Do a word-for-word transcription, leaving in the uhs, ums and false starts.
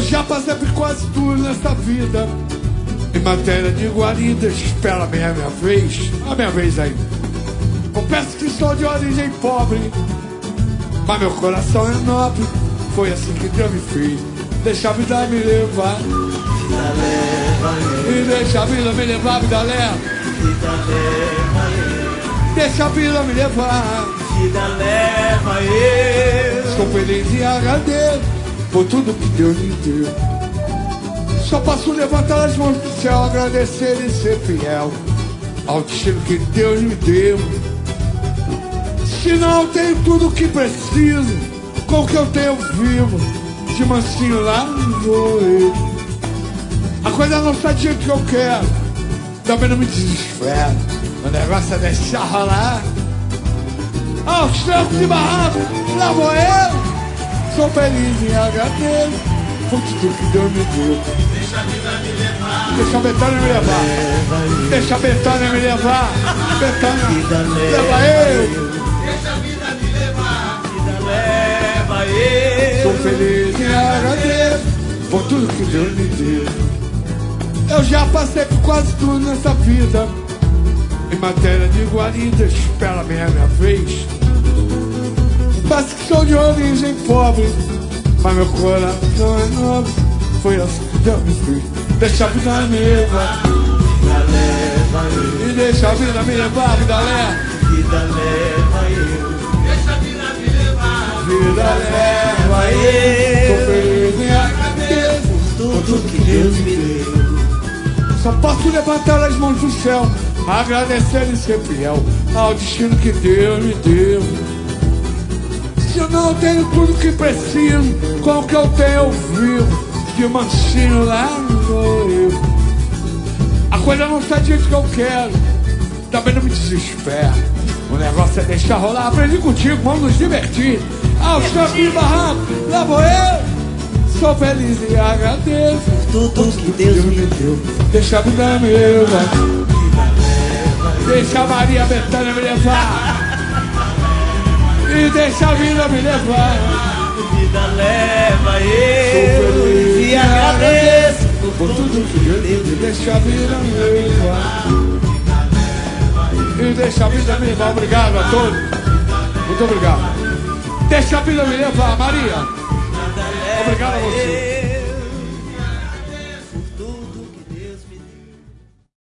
já passei por quase tudo nessa vida. Em matéria de guarida, espera bem a minha vez. A minha vez aí. Confesso que sou de origem pobre, mas meu coração é nobre. Foi assim que Deus me fez. Deixa a vida me levar. Vida leva eu. E deixa a vida me levar, vida leva. Vida leva eu. Deixa a vida me levar. Vida leva eu. Sou feliz e agradeço por tudo que Deus me deu. Só posso levantar as mãos pro céu, agradecer e ser fiel ao destino que Deus me deu. Se não tenho tudo o que preciso, com o que eu tenho vivo, de mansinho lá vou eu. A coisa não está do jeito que eu quero, também não me desespero. O negócio é deixar rolar. Aos trancos e barracos, lá vou eu. Sou feliz e agradeço por tudo que Deus me deu. Deixa a vida me levar. Deixa a Betânia me levar. Deixa a Betânia me levar. Betânia, Vida leva eu. Deixa a vida me levar. Vida leva eu. Sou feliz e agradeço por tudo que Deus me deu. Eu já passei por quase tudo nessa vida. Em matéria de guarida, espera bem a minha vez. Parece que sou de origem pobre, mas meu coração é nobre. Foi assim que Deus me fez. Deixa a vida me levar. Vida leva eu. E deixa a vida me levar, vida leva. Vida leva eu. Deixa a vida me levar. Vida leva eu. Sou feliz e agradeço Por tudo que Deus me deu. Só posso levantar as mãos do céu, agradecer e ser fiel ao destino que Deus me deu. Se eu não tenho tudo que preciso, com o que eu tenho eu vivo, de mansinho lá vou eu. A coisa não está do jeito que eu quero, também não me desespero. O negócio é deixar rolar, aprendi contigo, vamos nos divertir. Aos trancos e barrancos, lá vou eu. Sou feliz e agradeço Tudo que Deus me deu. Deixa a vida me levar. Deixa a Maria Betânia me levar. E deixa a vida me levar. Vida leva Sou eu. feliz E agradeço por tudo que Deus me deu. Deixa a vida me levar. E deixa a vida me levar. Obrigado a todos. Muito obrigado. Deixa a vida me levar, Maria. Obrigado a você.